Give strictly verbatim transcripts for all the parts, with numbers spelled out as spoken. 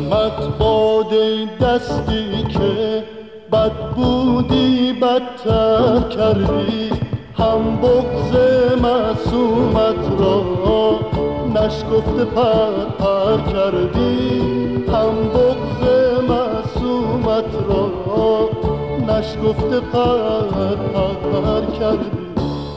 رحمت باد دستی که بد بودی بدتر کردی، هم بغض معصومت را نشکفته پر پر کردی، هم بغض معصومت را نشکفته پر پر کردی.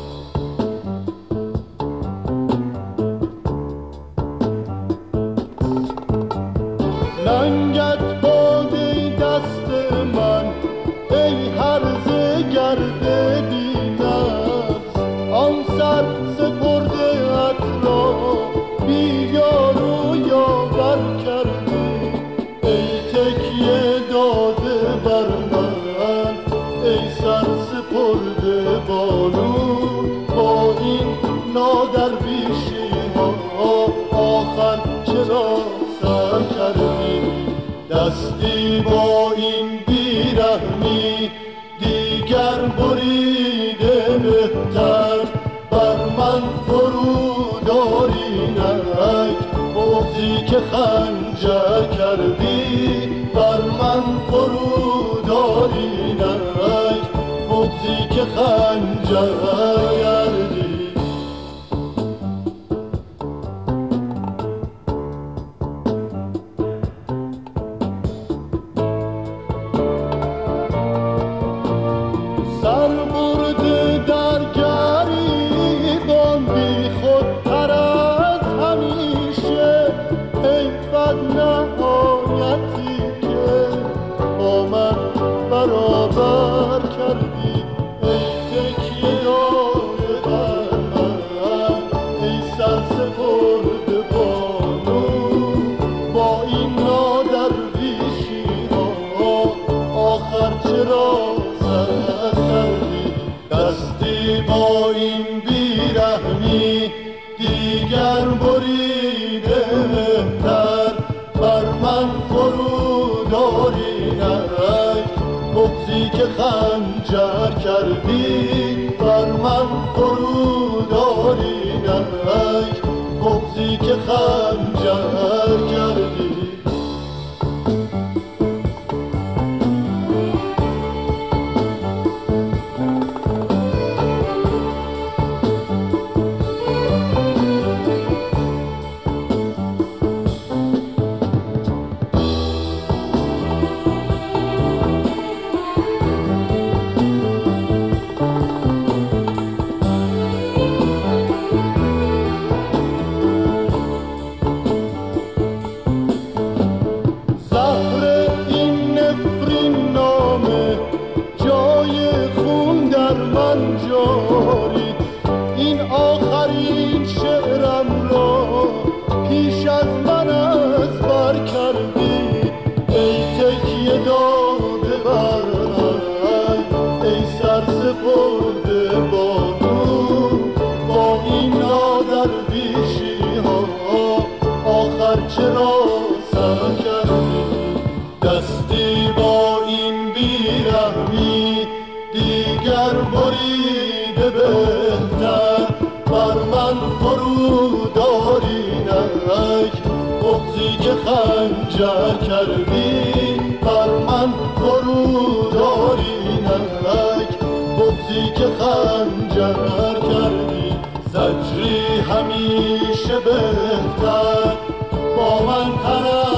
ننگت باد دست من ای هرزه گرد بی‌نقص، آن سر سپرده ات را بی یار و یاور کردی. ای تکیه داده بر من ای سر سپرده بانو، با این نادرویشی ها آخر چرا سر کردی؟ دستی با این بیرحمی دیگر بریده بهتر، بر من فرود آرینک بغضی که خنجر کردی، بر من فرود آرینک بغضی که خنجر کردی. سر برده در گریبان بی خودتر از همیشه، حیفت نهایتی که با من برابر کردی. ای تکیه داده بر من ای سر سپرده بانو، با این نادرویشی ها آخر چرا دستی با این بیرحمی دیگر بریده بهتر، بر من فرود آرینک بغضی که خنجر کردی، بر من فرود آرینک بغضی که خنجر کردی. این آخرین شعرم را پیش از من از بر کردی. ای تکیه داده بر من ای سر سپرده بانو، با این نادرویشی ها آخر چرا سر کردی؟ دستی با این بیرحمی دیگر بریده بهتر، بر من فرود آرینک بغضی که خنجر کردی، بر من فرود آرینک بغضی که خنجر کردی. زجری همیشه بهتر با من تر